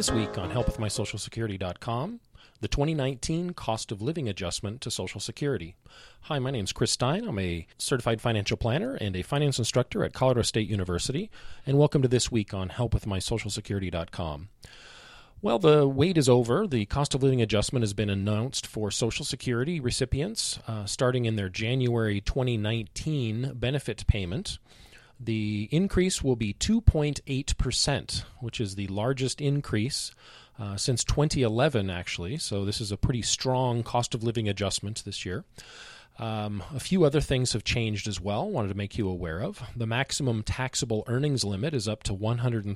This week on helpwithmysocialsecurity.com, the 2019 cost of living adjustment to Social Security. Hi, my name is Chris Stein. I'm a certified financial planner and a finance instructor at Colorado State University, and welcome to This Week on helpwithmysocialsecurity.com. Well, the wait is over. The cost of living adjustment has been announced for Social Security recipients starting in their January 2019 benefit payment. The increase will be 2.8%, which is the largest increase since 2011, actually. So this is a pretty strong cost of living adjustment this year. A few other things have changed as well, wanted to make you aware of. The maximum taxable earnings limit is up to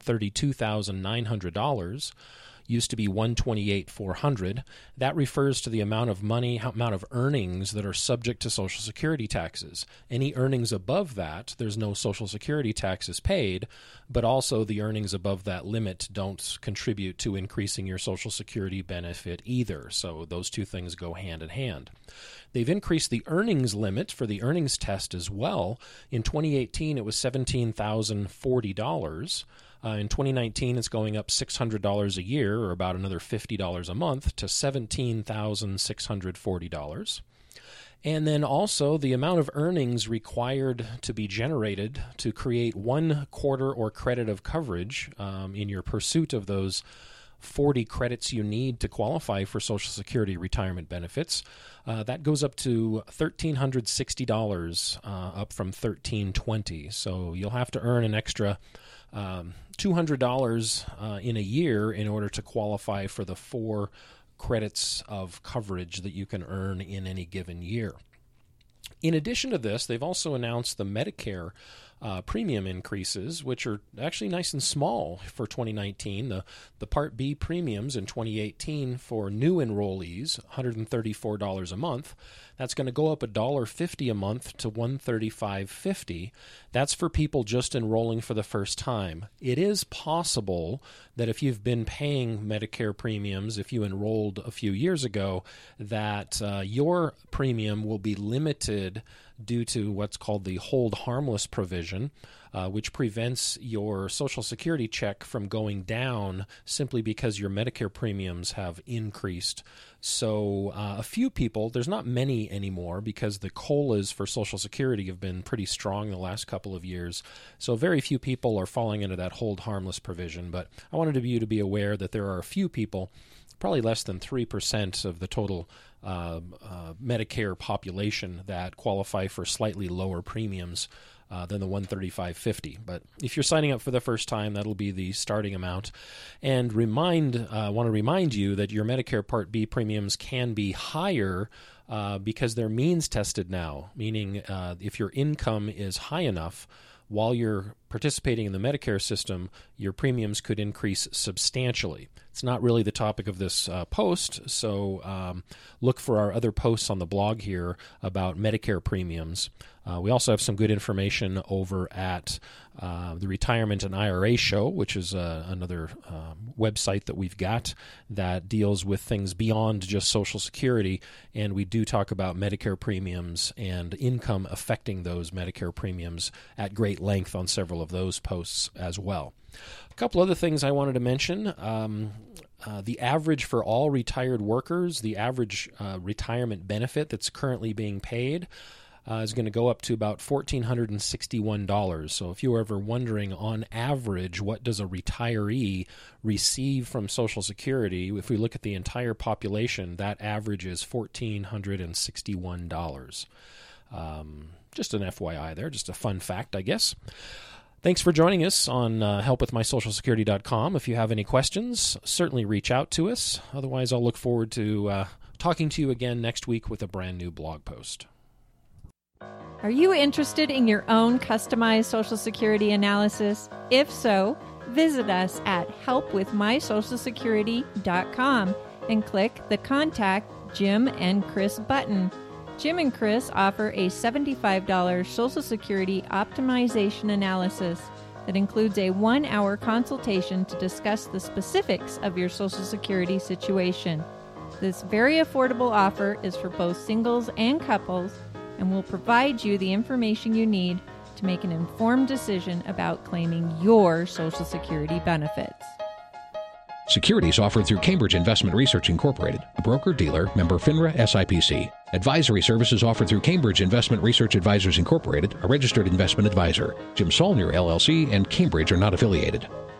$132,900. Used to be $128,400. That refers to the amount of money, amount of earnings that are subject to Social Security taxes. Any earnings above that, there's no Social Security taxes paid, but also the earnings above that limit don't contribute to increasing your Social Security benefit either. So those two things go hand in hand. They've increased the earnings limit for the earnings test as well. In 2018, it was $17,040. In 2019, it's going up $600 a year, or about another $50 a month, to $17,640. And then also the amount of earnings required to be generated to create 1 quarter or credit of coverage in your pursuit of those 40 credits you need to qualify for Social Security retirement benefits. That goes up to $1,360, up from $1,320. So you'll have to earn an extra $200 in a year in order to qualify for the 4 credits of coverage that you can earn in any given year. In addition to this, they've also announced the Medicare premium increases, which are actually nice and small for 2019. The Part B premiums in 2018 for new enrollees, $134 a month. That's going to go up $1.50 a month to $135.50. That's for people just enrolling for the first time. It is possible that if you've been paying Medicare premiums, if you enrolled a few years ago, that your premium will be limited due to what's called the hold harmless provision, which prevents your Social Security check from going down simply because your Medicare premiums have increased. So a few people, there's not many anymore because the COLAs for Social Security have been pretty strong the last couple of years. So very few people are falling into that hold harmless provision. But I wanted you to be aware that there are a few people, probably less than 3% of the total Medicare population, that qualify for slightly lower premiums than the $135.50. But if you're signing up for the first time, that'll be the starting amount. And want to remind you that your Medicare Part B premiums can be higher because they're means tested now, meaning if your income is high enough, while you're participating in the Medicare system, your premiums could increase substantially. It's not really the topic of this post, so look for our other posts on the blog here about Medicare premiums. We also have some good information over at the Retirement and IRA Show, which is another website that we've got that deals with things beyond just Social Security, and we do talk about Medicare premiums and income affecting those Medicare premiums at great length on several of those posts as well. A couple other things I wanted to mention. The average for all retired workers, the average retirement benefit that's currently being paid is going to go up to about $1,461. So if you were ever wondering, on average, what does a retiree receive from Social Security, if we look at the entire population, that average is $1,461. Just an FYI there, just a fun fact, I guess. Thanks for joining us on helpwithmysocialsecurity.com. If you have any questions, certainly reach out to us. Otherwise, I'll look forward to talking to you again next week with a brand new blog post. Are you interested in your own customized Social Security analysis? If so, visit us at helpwithmysocialsecurity.com and click the Contact Jim and Chris button. Jim and Chris offer a $75 Social Security optimization analysis that includes a 1-hour consultation to discuss the specifics of your Social Security situation. This very affordable offer is for both singles and couples and will provide you the information you need to make an informed decision about claiming your Social Security benefits. Securities offered through Cambridge Investment Research Incorporated, a broker-dealer, member FINRA SIPC. Advisory services offered through Cambridge Investment Research Advisors Incorporated, a registered investment advisor. Jim Saulnier, LLC, and Cambridge are not affiliated.